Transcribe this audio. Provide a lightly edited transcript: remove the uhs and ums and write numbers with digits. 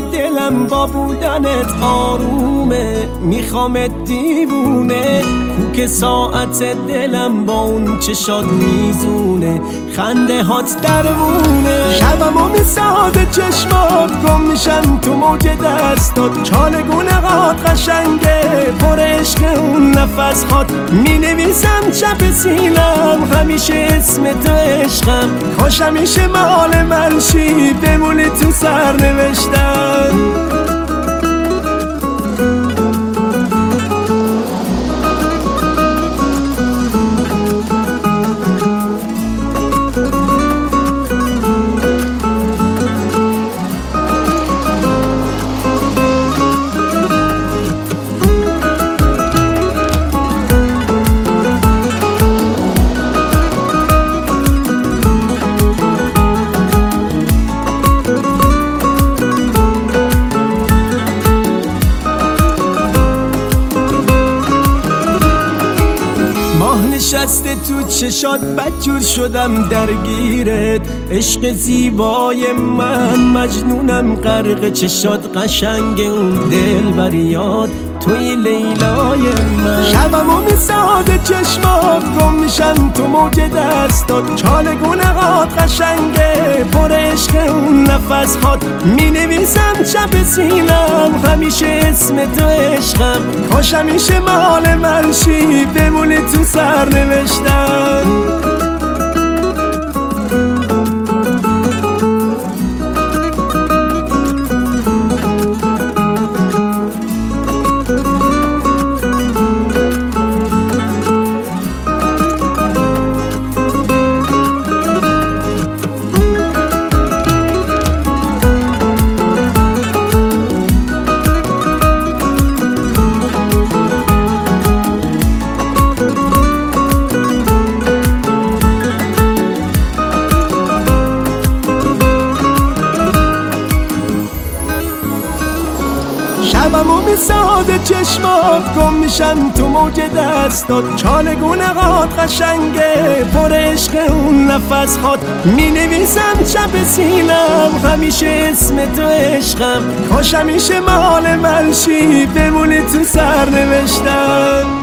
دلم با بودنت آرومه، میخوامت دیوونه. کوک ساعت دلم با اون چشات میزونه، خنده هات درمونه. شبمو میساده چشمات، گم میشم تو موج دستات. چالگونه هات قشنگه، پر عشق اون نفس هات. مینویسم چپ سینم همیشه اسم تو عشقم. کاش همیشه مال من شی، بمونی تو سرنوشتم. نشسته تو چشات بدجور شدم درگیرت. عشق زیبای من مجنونم غرق چشات. قشنگ اون دلبریات توی لیلای من. شبمو میساده چشمات، گم میشم تو موج دستات. چالگونه هات قشنگه، پر عشق اون نفس هات. مینویسم چپ سینم همیشه اسم تو عشقم. کاش همیشه مال من شی، بمونی تو سرنوشتم. شبمو میساده چشمات، گم میشم تو موج دستات. چالگونه هات قشنگه، پر عشق اون نفس هات. مینویسم چپ سینم همیشه اسم تو عشقم. کاش همیشه مال من شی، بمونی تو سرنوشتم.